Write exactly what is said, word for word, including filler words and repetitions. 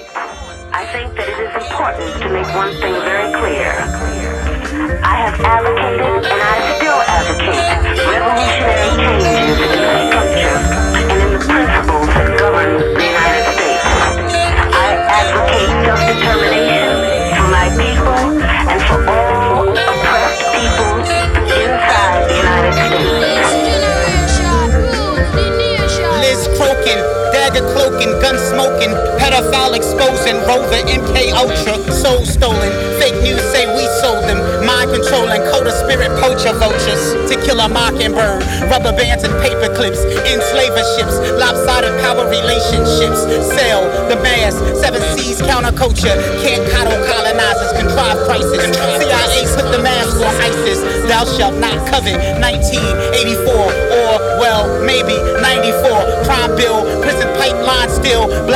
I think that it is important to make one thing very clear. I have advocated, and I still advocate, revolutionary changes in the structure and in the principles that govern the United States. I advocate self-determination for my people and for all oppressed people inside the United States. Liz croaking, dagger cloaking, gun smoking, pedophile exposing, Rover, M K Ultra, soul stolen. Fake news say we sold them, mind controlling, coda spirit poacher vultures. To kill a mockingbird, rubber bands and paper clips, enslaver ships, lopsided power relationships. Sell the mass, seven seas counterculture, can't coddle colonizers, contrive crisis. C I A put the mask on ISIS. Thou shalt not covet. nineteen eighty-four or well maybe ninety-four. Crime bill, prison pipeline still.